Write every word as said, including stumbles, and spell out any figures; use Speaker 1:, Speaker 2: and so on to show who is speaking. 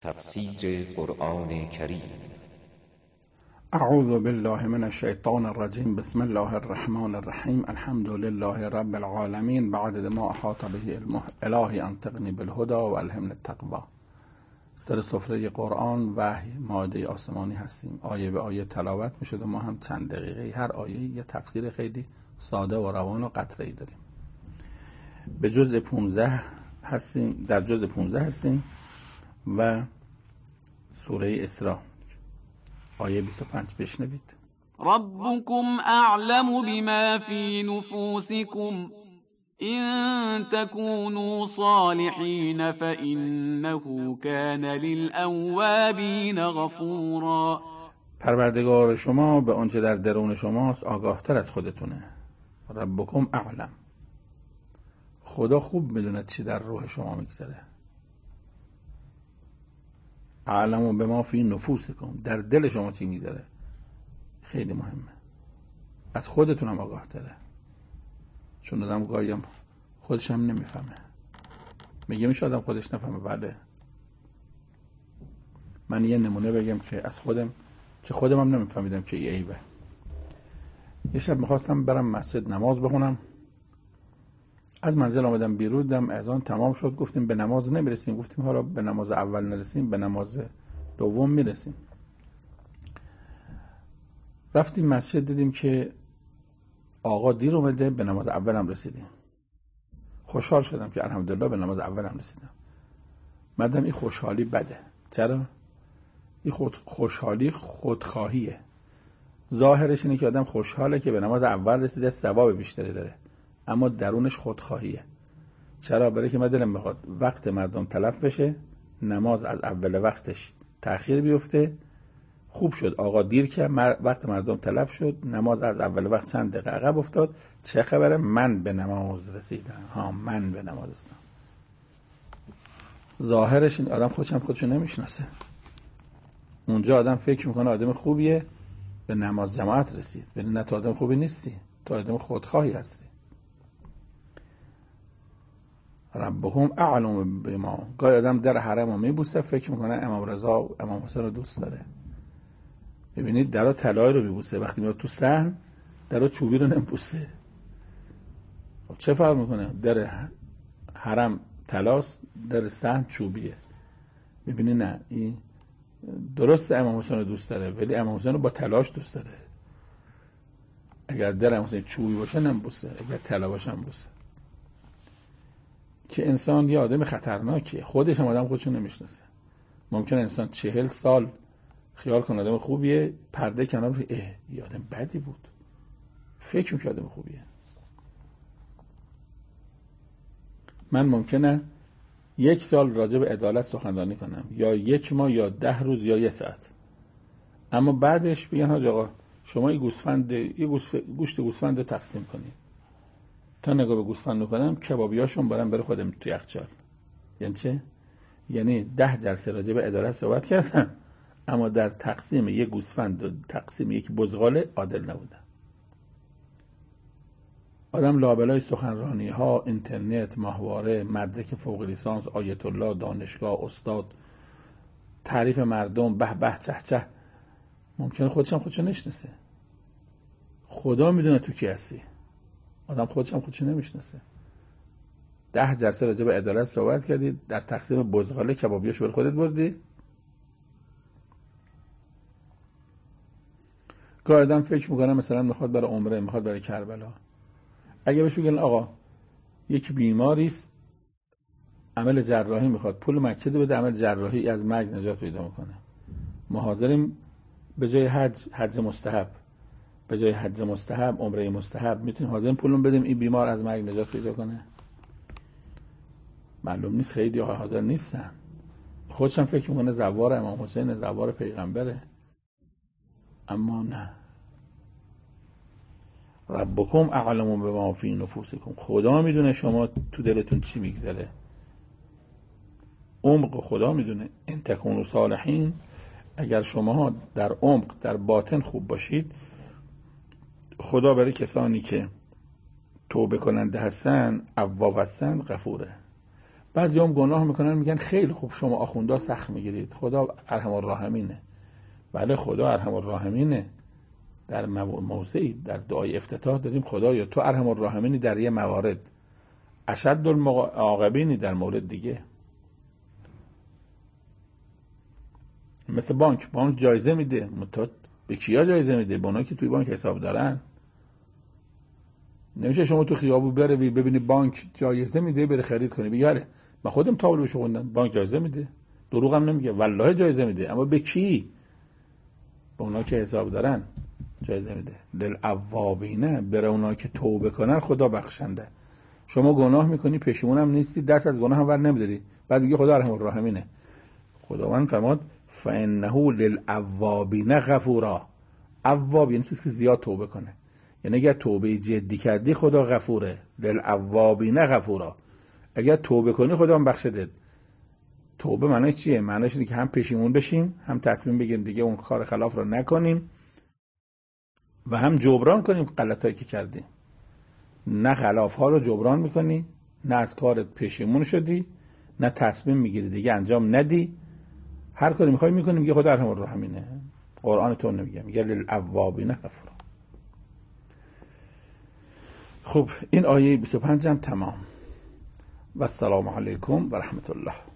Speaker 1: تفسیر قرآن کریم.
Speaker 2: اعوذ بالله من الشیطان الرجیم. بسم الله الرحمن الرحیم. الحمد لله رب العالمین. بعد ما احاط به علمه الهی انطقنی بالهدى و الهمنی التقوی. سر سفره قرآن وحی ماده آسمانی هستیم. آیه به آیه تلاوت می شده. ما هم چند دقیقه هر آیه یه تفسیر خیلی ساده و روان و قطعه‌ای داریم. به جزء پانزده هستیم، در جزء پانزده هستیم و سوره اسراء آیه بیست و پنج بشنوید.
Speaker 3: ربكم اعلم بما في نفوسكم ان تكونوا صالحين فانه كان للاوابين غفورا.
Speaker 2: پروردگار شما به آنچه در درون شماست آگاهتر از خودتونه. ربکم اعلم، خدا خوب میدونه چی در روح شما میگذره. اعلم بما فی نفوسکم، در دل شما چی میگذره خیلی مهمه. از خودتون هم آگاه تره، چون آدم گاهی هم خودش هم نمیفهمه. میگه میشه آدم خودش نفهمه؟ بله. من یه نمونه بگم که از خودم که خودم هم نمیفهمیدم که یه عیبه. یه شب میخواستم برم مسجد نماز بخونم، از منزل آمدم بیرون، دم اذان تمام شد، گفتیم به نماز نمیرسیم. گفتیم حالا به نماز اول نرسیم به نماز دوم میرسیم. رفتیم مسجد، دیدیم که آقا دیر اومده، به نماز اول هم رسیدیم. خوشحال شدم که الحمدلله به نماز اول هم رسیدم. مدام این خوشحالی بده. چرا؟ این خود خوشحالی خودخواهیه. ظاهرش اینه که آدم خوشحاله که به نماز اول رسیده، ثواب بیشتری داره، اما درونش خودخواهیه. چرا؟ برای که من دلم میخواد وقت مردم تلف بشه، نماز از اول وقتش تأخیر بیفته. خوب شد آقا دیر که مر... وقت مردم تلف شد، نماز از اول وقت چند دقیقه عقب افتاد. چه خبره؟ من به نماز رسیدم. ها، من به نماز رسیدم. ظاهرش این آدم خودش هم خودشو نمیشناسه. اونجا آدم فکر میکنه آدم خوبیه، به نماز جماعت رسید، ولی نه، تو آدم خوبی نیستی، تو آدم خودخواهی هستی. ربهم اعلم بما. گاهی آدم در حرم رو میبوسه، فکر میکنه امام رضا و امام حسین رو دوست داره. ببینید درا طلایی رو میبوسه، وقتی میاد تو صحن درا چوبی رو نمیبوسه. خب چه فرق میکنه؟ در حرم طلاست، در صحن چوبیه. ببینید نه، این درست امام حسین رو دوست داره، ولی امام حسین رو با طلاش دوست داره. اگر در امام حسین چوبی باشه نمیبوسه، اگر طلا باشه نمیبوسه. که انسان یه آدم خطرناکیه، خودش هم آدم خودشو نمیشناسه. ممکنه انسان چهل سال خیال کنه آدم خوبیه، پرده کنار رو اه یه آدم بدی بود، فکر میکنه آدم خوبیه. من ممکنه یک سال راجع به عدالت سخنرانی کنم، یا یک ماه یا ده روز یا یه ساعت، اما بعدش بگن ها آقا شما یه گوسفند یه گوشت گوسفند رو تقسیم کنید. تا نگاه به گوسفند میکنم کبابیاشون برام بره خودم تو یخچال. یعنی چه؟ یعنی ده جلسه راجع به عدالت صحبت کردم، اما در تقسیم یک گوسفند و تقسیم یک بزغاله عادل نبودم. آدم لابلای سخنرانی ها، اینترنت، ماهواره، مدرک فوق لیسانس، آیت الله، دانشگاه، استاد، تعریف مردم، به به چه چه، ممکنه خودش هم خودشو نشناسه. خدا میدونه تو کی هستی. آدم خودش هم خودشو نمیشناسه. ده جلسه راجع به عدالت صحبت کردی، در تقسیم بزغاله کبابیاشو بر خودت بردی. گاهی آدم فکر میکنه مثلا میخواد برای عمره، میخواد برای کربلا. اگه بهش بگن آقا یک بیماری است عمل جراحی میخواد، پول مکه بده عمل جراحی از مرگ نجات پیدا میکنه، ما حاضریم به جای حج حج مستحب، به جای حج مستحب عمره مستحب، میتونیم حاضرین پولون بدیم این بیمار از مرگ نجات پیدا کنه. معلوم نیست، خیلی ها حاضر نیستن. خودشم فکر میکنه زوار امام حسین، زوار پیغمبره، اما نه. ربکم اعلم بما فی نفوسکم، خدا میدونه شما تو دلتون چی میگذره. عمق خدا میدونه. ان تکونوا صالحین، اگر شما در عمق در باطن خوب باشید، خدا برای کسانی که توبه کننده هستن، اواب هستن، غفوره. بعضی هم گناه میکنن میگن خیلی خوب شما آخوندا سخت میگیرید، خدا ارحم الراحمینه. بله خدا ارحم الراحمینه. در موضعی در دعای افتتاح داریم خدایا تو ارحم الراحمینی در یه موارد، اشد المعاقبینی در مورد دیگه. مثل بانک، بانک جایزه میده، متأ به کیا جایزه میده؟ به اونایی که توی بانک حساب دارن. نمیشه شما تو خیابون بروی ببینی بانک جایزه میده بری خرید کنی بگی آره من خودم تابلوشو خوندم بانک جایزه میده. دروغ هم نمیگه، والله جایزه میده. اما به کی؟ به اونایی که حساب دارن جایزه میده. للأوابین، برای اونایی که توبه کنن خدا بخشنده. شما گناه میکنی پشیمون هم نیستی، دست از گناه هم ور نمیداری، بعد میگه خدا ارحم الراحمینه. خداوند فرمود فانه للأوابین غفورا. اواب یعنی کسی که زیاد توبه کنه، یعنی اگر توبه جدی کردی خدا غفوره. للأوابین غفورا، اگر توبه کنی خدا هم بخشده. توبه معنیش چیه؟ معنیش اینه که هم پشیمون بشیم، هم تصمیم بگیریم دیگه اون کار خلاف رو نکنیم و هم جبران کنیم غلطایی که کردیم. نه خلاف ها رو جبران میکنی، نه از کارت پشیمون شدی، نه تصمیم میگیری دیگه انجام ندی، هر کاری میخوای میکنی میگه خدا ارحم الراحمینه. قرآن تو نمیگه، میگه للأوابین غفورا. خب این آیه بیست و پنج هم تمام. و السلام علیکم و رحمت الله.